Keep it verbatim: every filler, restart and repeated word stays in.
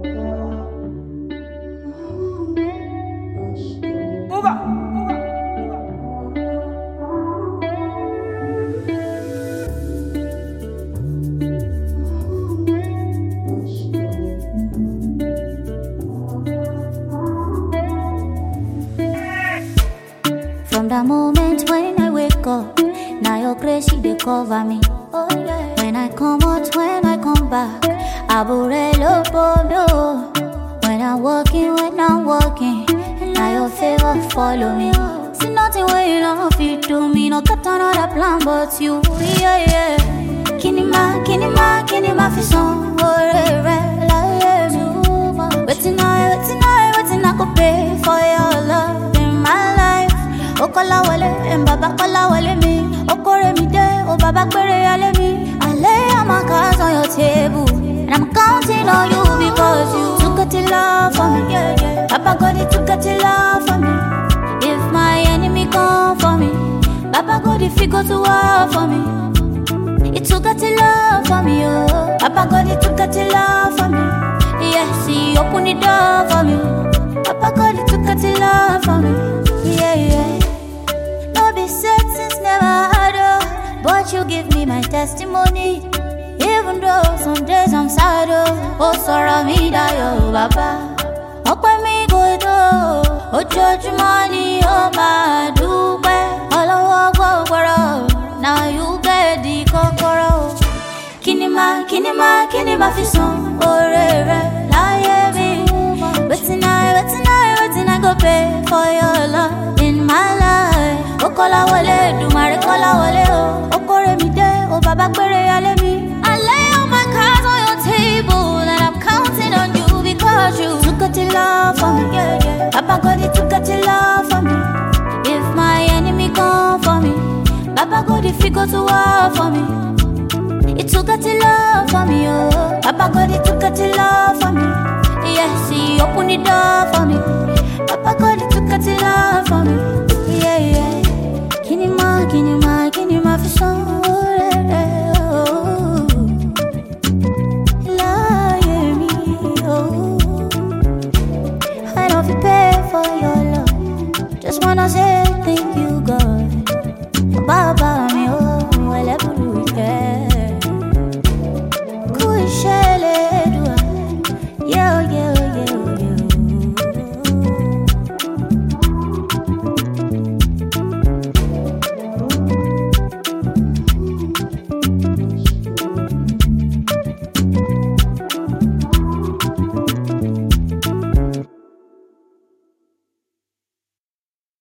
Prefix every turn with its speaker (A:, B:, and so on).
A: From the moment when I wake up, now your grace she dey cover me. Oh, yeah. When I come out, when I come back, Aburelo Bono. When I'm walking, when I'm walking, now your favor follow me. See nothing when you don't fit to me, no got another plan but you. Yeah, yeah. Kinima, kinima, kinima fi son, oh, re, re, la, yeah, me. Waiting I, waiting I, waiting I go pay for your love in my life. Okola wale, and Baba kola wale me. Okore mi de, oh Baba kwere yale me. I lay all my cards on your table, and I'm counting on you because you took it to love for me. Yeah, yeah. Papa God, he took it to love for me. If my enemy come for me, Papa God, if he go to war for me, he took it to love for me. Oh, Papa God, he took it to love for me. Yes, he opened the door for me. Papa God, he took it to love for me. Yeah, yeah. No be said since never had oh, but you give me my testimony. Even though some days I'm sad oh, oh sorrow me die oh Baba. Open me go do, oh judge money oh my dupe. All I walk go now you get the kokoro. Kinima, kinima, kinima fi son, oh re re, la ye me. Waiting I, waiting I, waiting I go pay for your love in my life. Okola wale, do my kola wale oh. Okore mi de, oh Baba kwere yale me. I lay all my cards on your table, and I'm counting on you because you took it to love for me. Yeah, yeah. Papa God, he took it to love for me. If my enemy come for me, Papa God, if he go to war for me, he took it to love for me. Oh, Papa God, he took it to love for me. Yes, he opened the door for me. Papa God, he took it to love for me. Yeah, yeah. Kinima, kinima, kinima fi son. Oh, la, yeah, me, oh. I don't feel pay for your love. Just wanna say thank you, God. Baba.